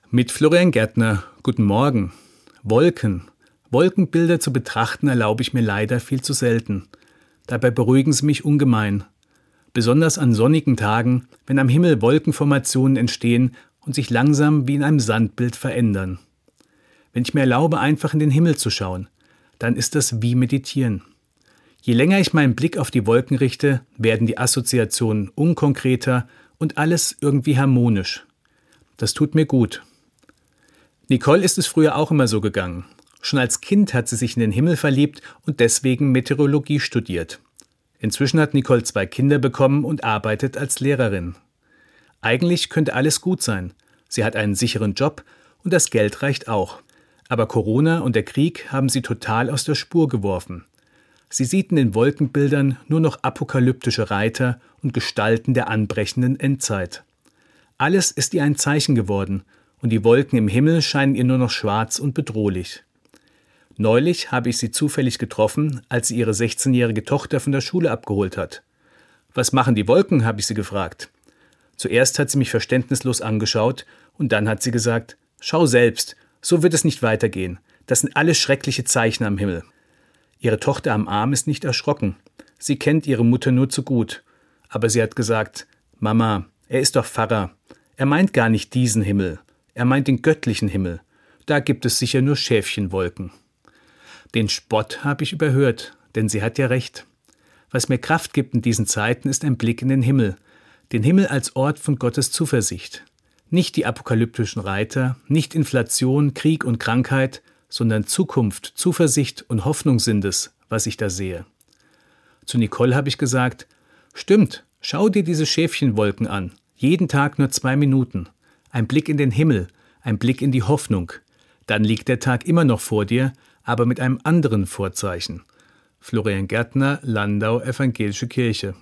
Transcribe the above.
Mit Florian Gärtner. Guten Morgen. Wolken. Wolkenbilder zu betrachten erlaube ich mir leider viel zu selten. Dabei beruhigen sie mich ungemein. Besonders an sonnigen Tagen, wenn am Himmel Wolkenformationen entstehen und sich langsam wie in einem Sandbild verändern. Wenn ich mir erlaube, einfach in den Himmel zu schauen, dann ist das wie meditieren. Je länger ich meinen Blick auf die Wolken richte, werden die Assoziationen unkonkreter und alles irgendwie harmonisch. Das tut mir gut. Nicole ist es früher auch immer so gegangen. Schon als Kind hat sie sich in den Himmel verliebt und deswegen Meteorologie studiert. Inzwischen hat Nicole 2 Kinder bekommen und arbeitet als Lehrerin. Eigentlich könnte alles gut sein. Sie hat einen sicheren Job und das Geld reicht auch. Aber Corona und der Krieg haben sie total aus der Spur geworfen. Sie sieht in den Wolkenbildern nur noch apokalyptische Reiter und Gestalten der anbrechenden Endzeit. Alles ist ihr ein Zeichen geworden und die Wolken im Himmel scheinen ihr nur noch schwarz und bedrohlich. Neulich habe ich sie zufällig getroffen, als sie ihre 16-jährige Tochter von der Schule abgeholt hat. »Was machen die Wolken?« habe ich sie gefragt. Zuerst hat sie mich verständnislos angeschaut und dann hat sie gesagt, »Schau selbst, so wird es nicht weitergehen. Das sind alles schreckliche Zeichen am Himmel.« Ihre Tochter am Arm ist nicht erschrocken. Sie kennt ihre Mutter nur zu gut. Aber sie hat gesagt, »Mama, er ist doch Pfarrer. Er meint gar nicht diesen Himmel. Er meint den göttlichen Himmel. Da gibt es sicher nur Schäfchenwolken.« Den Spott habe ich überhört, denn sie hat ja recht. Was mir Kraft gibt in diesen Zeiten, ist ein Blick in den Himmel. Den Himmel als Ort von Gottes Zuversicht. Nicht die apokalyptischen Reiter, nicht Inflation, Krieg und Krankheit, sondern Zukunft, Zuversicht und Hoffnung sind es, was ich da sehe. Zu Nicole habe ich gesagt, »Stimmt, schau dir diese Schäfchenwolken an. Jeden Tag nur 2 Minuten. Ein Blick in den Himmel, ein Blick in die Hoffnung. Dann liegt der Tag immer noch vor dir, aber mit einem anderen Vorzeichen.« Florian Gärtner, Landau Evangelische Kirche.